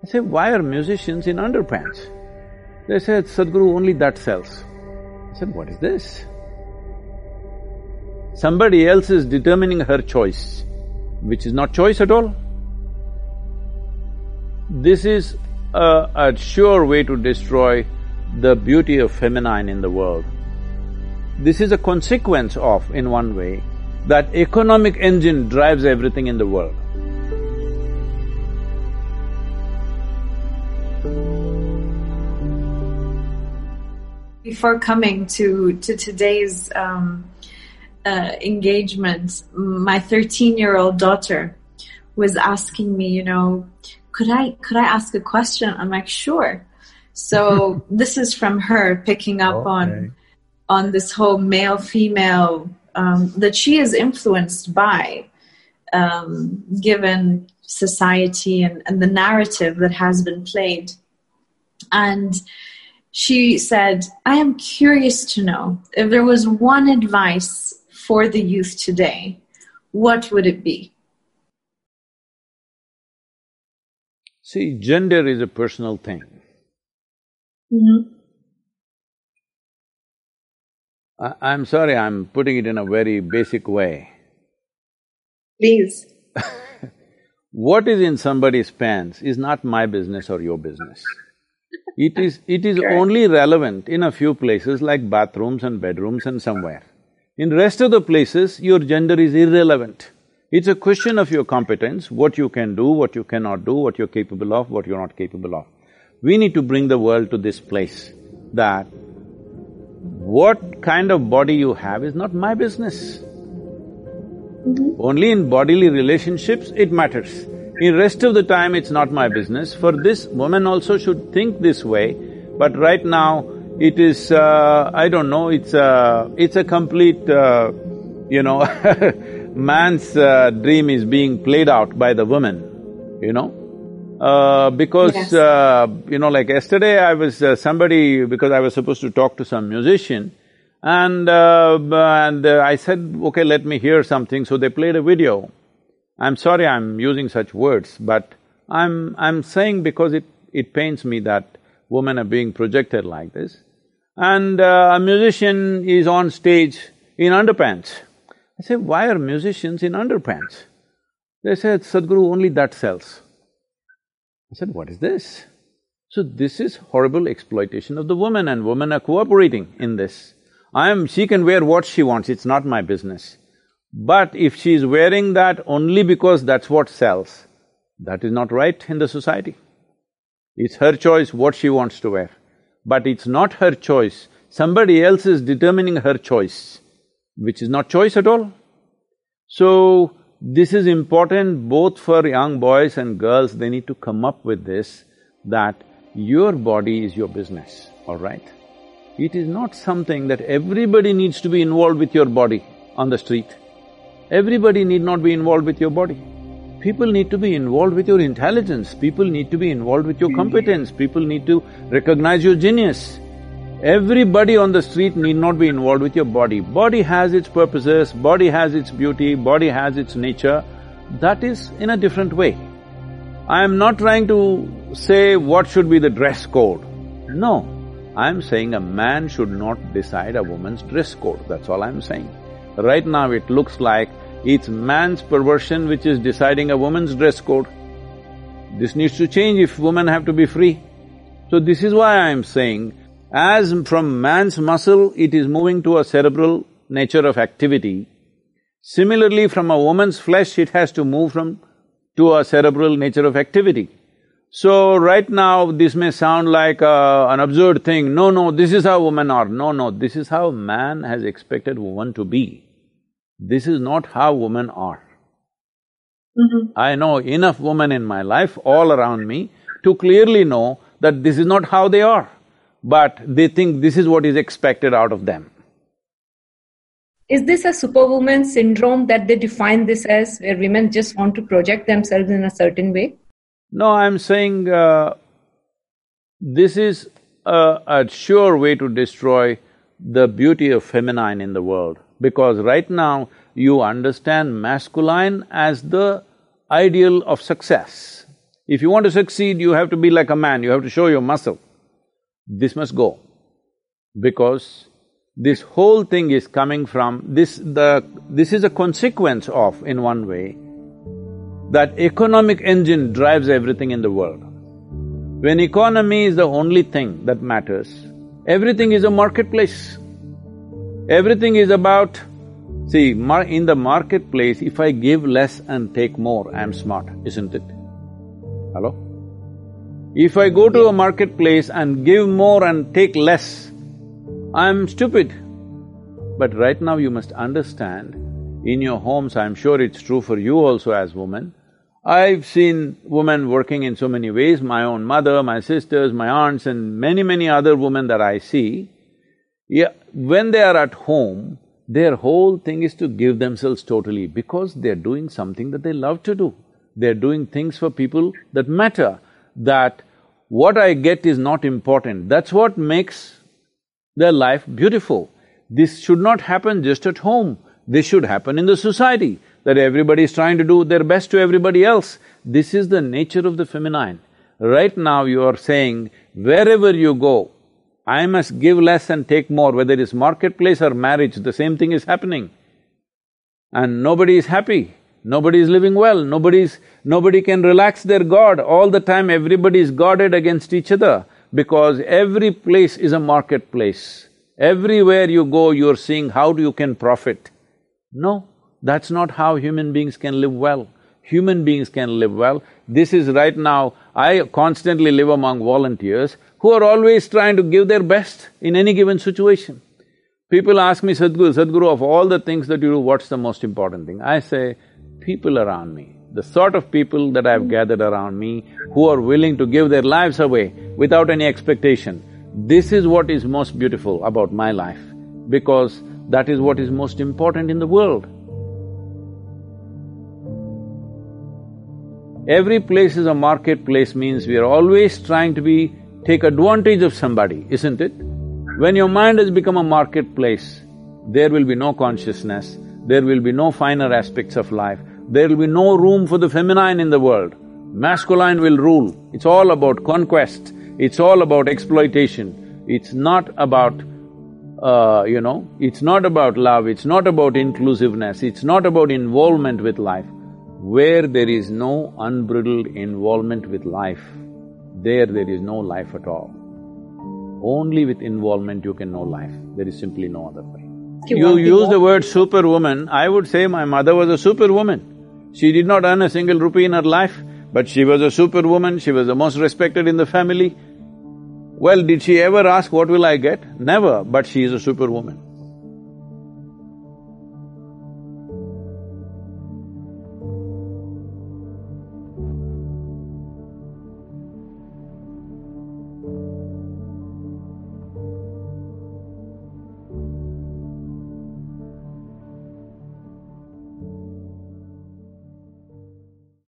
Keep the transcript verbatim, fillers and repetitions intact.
I say, why are musicians in underpants? They said, Sadhguru, only that sells. I said, what is this? Somebody else is determining her choice, which is not choice at all. This is a, a sure way to destroy the beauty of feminine in the world. This is a consequence of, in one way, that economic engine drives everything in the world. Before coming to, to today's um, uh, engagement, my thirteen-year-old daughter was asking me, you know, could I, could I ask a question? I'm like, sure. So this is from her picking up okay. on, on this whole male-female, um, that she is influenced by, um, given society and, and the narrative that has been played. And she said, I am curious to know if there was one advice for the youth today, what would it be? See, gender is a personal thing. Mm-hmm. I, I'm sorry, I'm putting it in a very basic way. Please. What is in somebody's pants is not my business or your business. It is… it is okay. only relevant in a few places like bathrooms and bedrooms and somewhere. In rest of the places, your gender is irrelevant. It's a question of your competence, what you can do, what you cannot do, what you're capable of, what you're not capable of. We need to bring the world to this place that what kind of body you have is not my business. Mm-hmm. Only in bodily relationships it matters. In rest of the time it's not my business. For this, women also should think this way, but right now it is… Uh, I don't know, it's a… it's a complete, uh, you know, man's uh, dream is being played out by the woman, you know. Uh, because, yes. uh, you know, like yesterday I was… Uh, somebody… because I was supposed to talk to some musician, and uh, and uh, I said, okay, let me hear something, so they played a video. I'm sorry I'm using such words, but I'm… I'm saying because it… it pains me that women are being projected like this. And uh, a musician is on stage in underpants. I said, why are musicians in underpants? They said, Sadhguru, only that sells. I said, what is this? So this is horrible exploitation of the woman, and women are cooperating in this. I am… she can wear what she wants, it's not my business. But if she is wearing that only because that's what sells, that is not right in the society. It's her choice what she wants to wear, but it's not her choice. Somebody else is determining her choice, which is not choice at all. So, this is important both for young boys and girls. They need to come up with this, that your body is your business, all right? It is not something that everybody needs to be involved with your body on the street. Everybody need not be involved with your body. People need to be involved with your intelligence, people need to be involved with your competence, people need to recognize your genius. Everybody on the street need not be involved with your body. Body has its purposes, body has its beauty, body has its nature. That is in a different way. I am not trying to say what should be the dress code. No, I am saying a man should not decide a woman's dress code, that's all I am saying. Right now it looks like it's man's perversion which is deciding a woman's dress code. This needs to change if women have to be free. So this is why I am saying, as from man's muscle it is moving to a cerebral nature of activity, similarly from a woman's flesh it has to move from… to a cerebral nature of activity. So right now this may sound like uh, an absurd thing, no, no, this is how women are, no, no, this is how man has expected woman to be. This is not how women are. Mm-hmm. I know enough women in my life, all around me, to clearly know that this is not how they are, but they think this is what is expected out of them. Is this a superwoman syndrome that they define this as, where women just want to project themselves in a certain way? No, I'm saying uh, this is a, a sure way to destroy the beauty of feminine in the world, because right now you understand masculine as the ideal of success. If you want to succeed, you have to be like a man, you have to show your muscle. This must go, because this whole thing is coming from… this… the… this is a consequence of, in one way, that economic engine drives everything in the world. When economy is the only thing that matters, everything is a marketplace. Everything is about… see, mar in the marketplace, if I give less and take more, I'm smart, isn't it? Hello? If I go to a marketplace and give more and take less, I'm stupid. But right now you must understand, in your homes, I'm sure it's true for you also as women, I've seen women working in so many ways, my own mother, my sisters, my aunts and many, many other women that I see, yeah, when they are at home, their whole thing is to give themselves totally because they're doing something that they love to do. They're doing things for people that matter, that what I get is not important. That's what makes their life beautiful. This should not happen just at home, this should happen in the society, that everybody is trying to do their best to everybody else. This is the nature of the feminine. Right now you are saying, wherever you go, I must give less and take more, whether it's marketplace or marriage, the same thing is happening. And nobody is happy, nobody is living well, nobody's… nobody can relax their guard. All the time everybody is guarded against each other, because every place is a marketplace. Everywhere you go, you're seeing how you can profit. No, that's not how human beings can live well. Human beings can live well. This is right now, I constantly live among volunteers who are always trying to give their best in any given situation. People ask me, Sadhguru, Sadhguru, of all the things that you do, what's the most important thing? I say, people around me, the sort of people that I've gathered around me who are willing to give their lives away without any expectation. This is what is most beautiful about my life, because that is what is most important in the world. Every place is a marketplace means we are always trying to be… take advantage of somebody, isn't it? When your mind has become a marketplace, there will be no consciousness, there will be no finer aspects of life, there will be no room for the feminine in the world. Masculine will rule. It's all about conquest, it's all about exploitation, it's not about, uh, you know, it's not about love, it's not about inclusiveness, it's not about involvement with life. Where there is no unbridled involvement with life, there there is no life at all. Only with involvement you can know life, there is simply no other way. You use the word superwoman, I would say my mother was a superwoman. She did not earn a single rupee in her life, but she was a superwoman, she was the most respected in the family. Well, did she ever ask, what will I get? Never, but she is a superwoman.